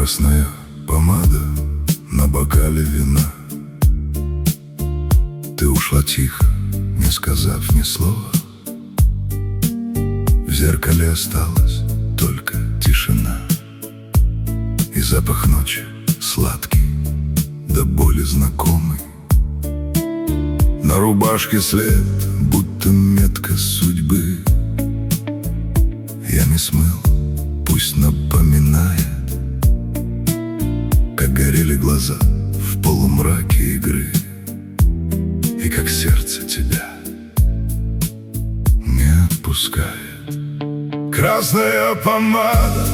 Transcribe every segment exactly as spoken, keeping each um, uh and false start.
Красная помада на бокале вина. Ты ушла тихо, не сказав ни слова. В зеркале осталась только тишина и запах ночи сладкий, до боли знакомый. На рубашке след, будто метка судьбы. Я не смыл, пусть напоминает, как горели глаза в полумраке игры, и как сердце тебя не отпускает. Красная помада,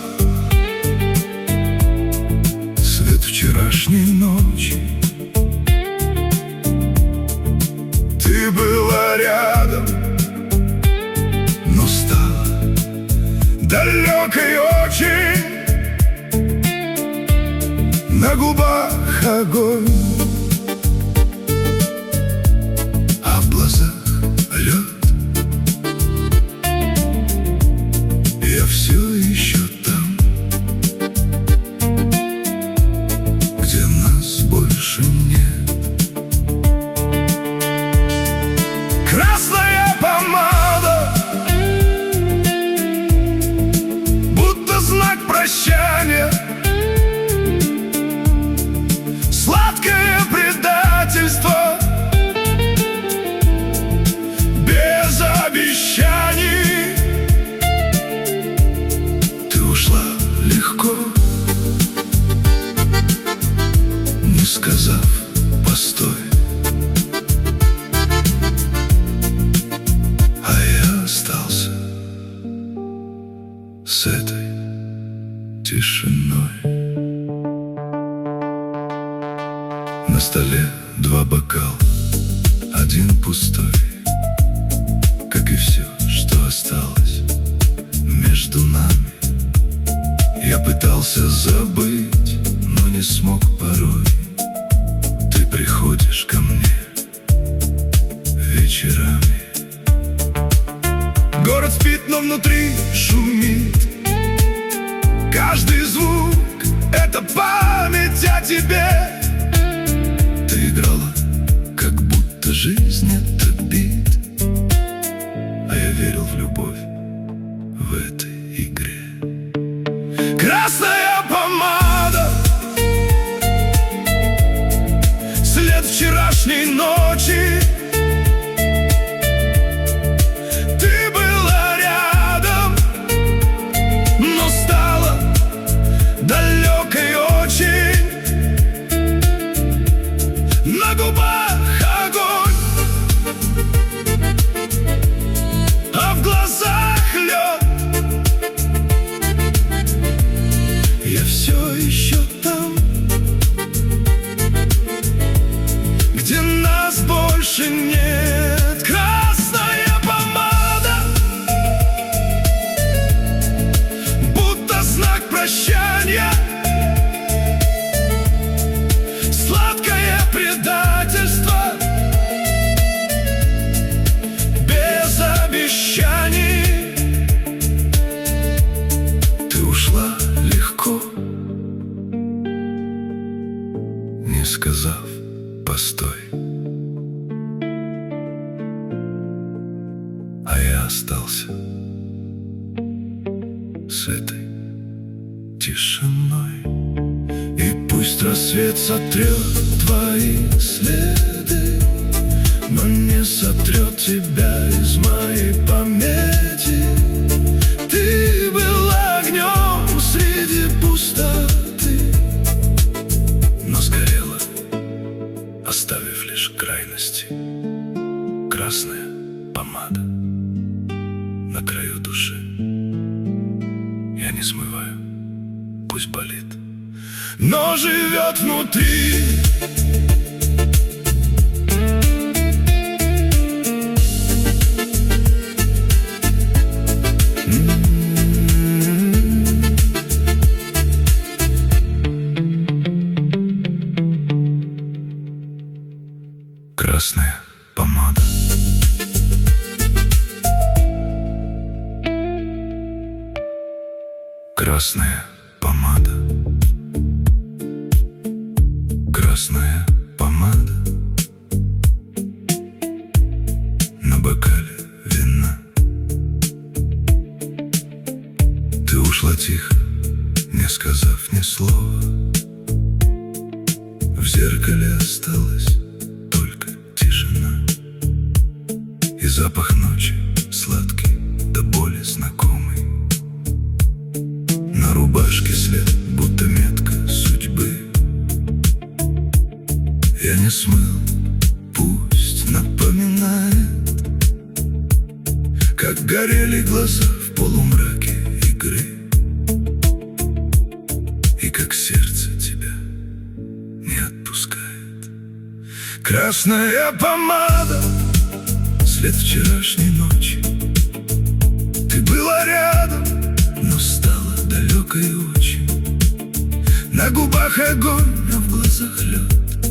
свет вчерашней ночи. Ты была рядом, но стала далекой очень. На губах огонь, а в глазах лед. Я все еще там, где нас больше нет. Красная помада, будто знак прощания. Сладкое предательство, без обещаний. Ты ушла легко, не сказав постой. А я остался с этой тишиной. На столе два бокала, один пустой, как и все, что осталось между нами. Я пытался забыть, но не смог порой. Ты приходишь ко мне вечерами. Город спит, но внутри шумит. Каждый звук — это память о тебе. Ты играла, как будто жизнь — это бит, а я верил в любовь в этой игре. Красная помада, след вчерашней ночи. Ты была рядом, но стала далекой очень. На губах огонь, а в глазах лед. Я все еще там, где нас больше нет. Красная помада, будто знак прощания. Сладкое предательство, без обещаний. Ты ушла легко, не сказав постой. А я остался с этой тишиной. И пусть рассвет сотрет твои следы, но не сотрет тебя из моей памяти. Ты была огнем среди пустоты, но сгорела, оставив лишь крайности. Красная помада на краю души. Я не смываю, пусть болит, но живет внутри. Красная помада. Красная помада. тихо, не сказав ни слова. В зеркале осталась только тишина и запах ночи, сладкий до боли знакомый. На рубашке след, будто метка судьбы. Я не смыл, пусть напоминает, как горели глаза в полумраке игры, и как сердце тебя не отпускает. Красная помада, след вчерашней ночи. Ты была рядом, но стала далекой очень. На губах огонь, а в глазах лед.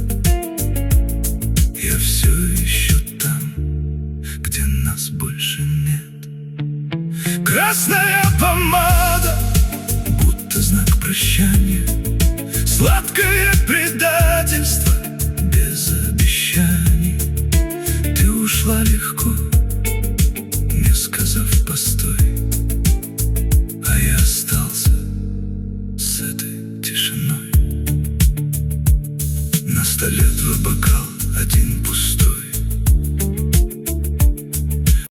Я все еще там, где нас больше нет. Красная помада, будто знак прощания. Сладкое предательство без обещаний. Ты ушла легко,